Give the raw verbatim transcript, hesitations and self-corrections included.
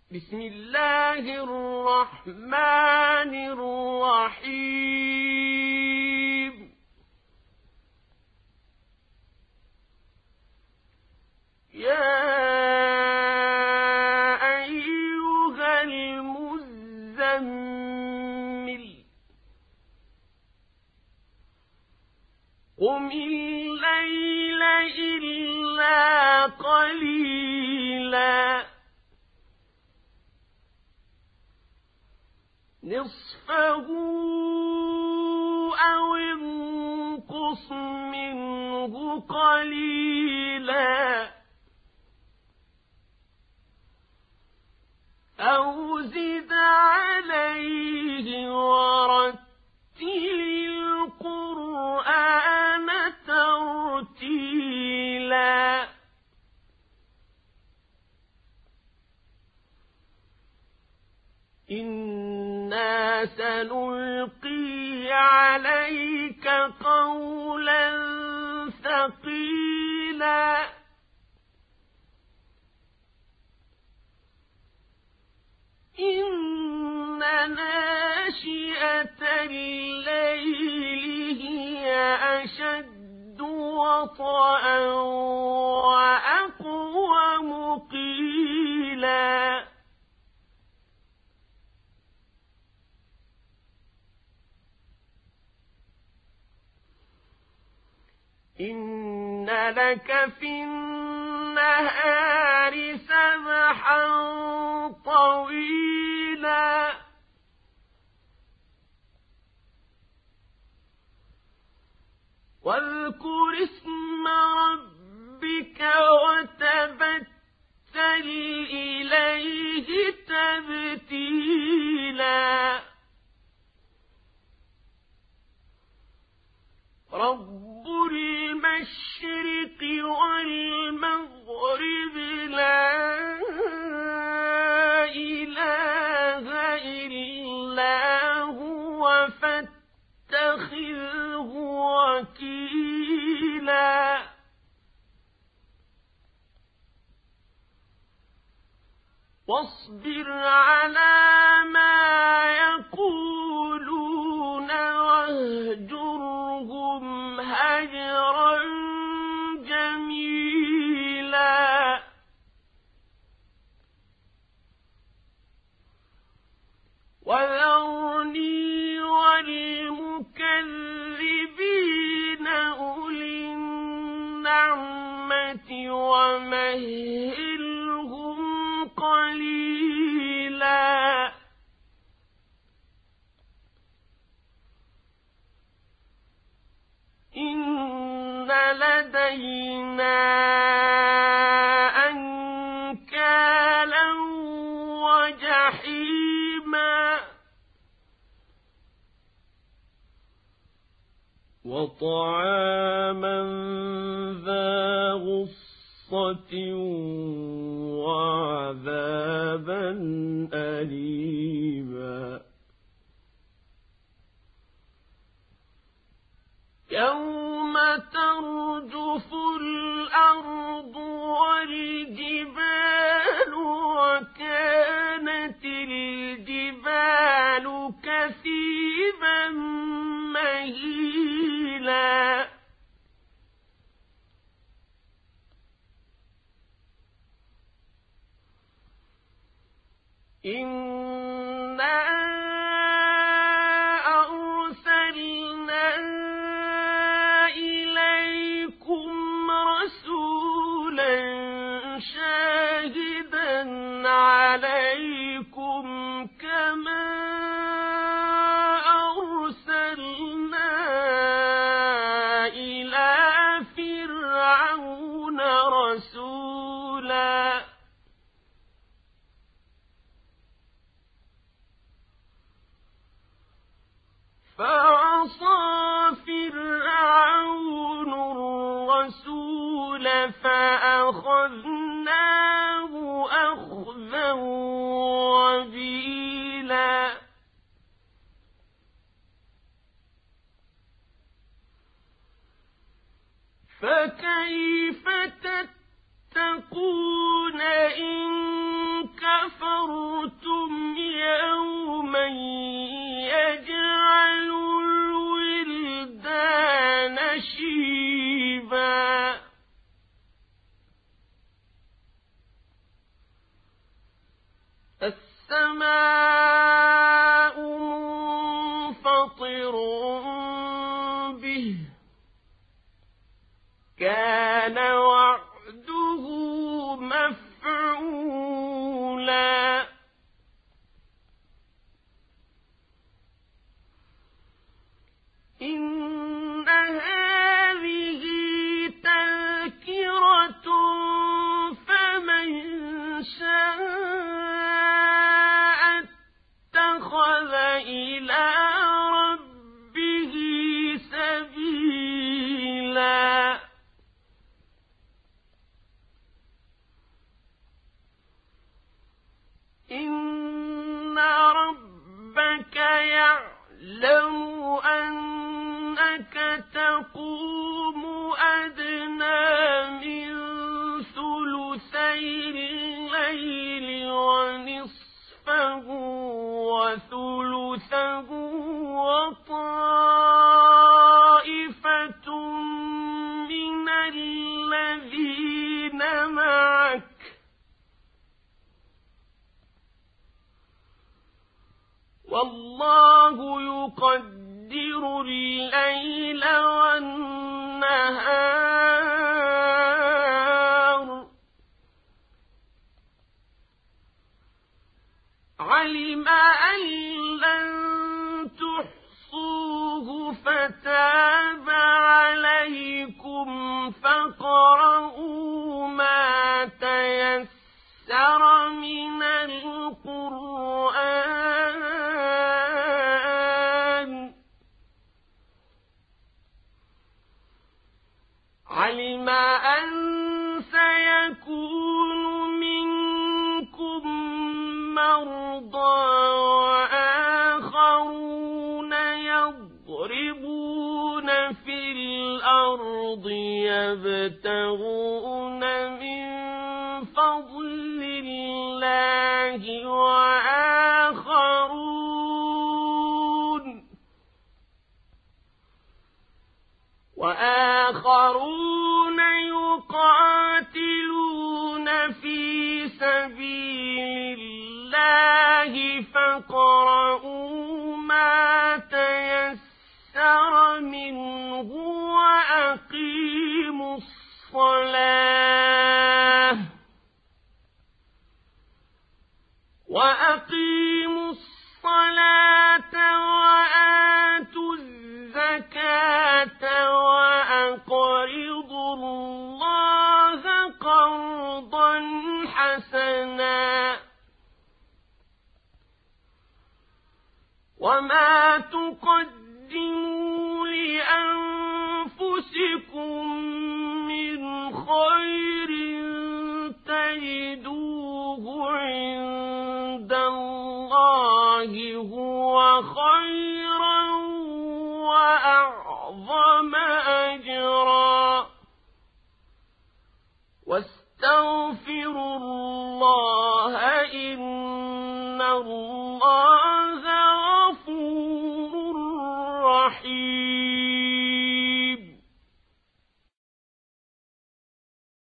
بسم الله الرحمن الرحيم يا أيها المزمل قم الليل إلا قليلا نصفه أو انقص منه قليلا أو زد عليه ورتل القرآن ترتيلا إنا سنلقي عليك قولا ثقيلا إن ناشئة الليل هي أشد وطئا وأقوم قيلا إن لك في النهار سبحا طويلا واذكر اسم ربك وتبتل إليه تبتيلا رب المشرق والمغرب لا إله إلا هو فاتخذه وكيلا واصبر على ما يقولون واهجرهم هجرا جميلا وذرني والمكذبين أولي النعمة ومهلهم قليلا إن لدينا أنكالا وجحيما وطعاما ذا غصة وعذابا أليما يوم ترجف الأرض والجبال وكانت الجبال كثيبا مهيلا إنا أرسلنا إليكم رسولا شاهدا عليكم كما أرسلنا إلى فرعون رسولا فعصى فرعون الرسول فأخذناه أخذا وبيلا فكيف تتقون إن كفروا السماء منفطر به كان وعده مفعولا إن هذه تذكرة فمن شاء اتخذ إلى ربه سبيلا إن ربك يعلم أنك تقوم أدنى من ثلثي الليل ونصفه وثلثه وطائفة من الذين معك والله يقدر الليل والنهار علم أن لن تحصوه فتاب عليكم فاقرؤوا ما تيسر من القرآن علم أن سيكون منكم مرضى وآخرون يضربون في الأرض يبتغون من فضل الله وآخرون وآخرون يقاتلون في سبيل الله فاقرؤوا ما تيسر منه وأقيموا الصلاة وأقيموا الصلاة وآتوا الزكاة وأقرضوا الله قرضا حسنا وما تقدموا لأنفسكم من خير تجدوه عند الله هو خيرا وأعظم أجرا واستغفروا الله إن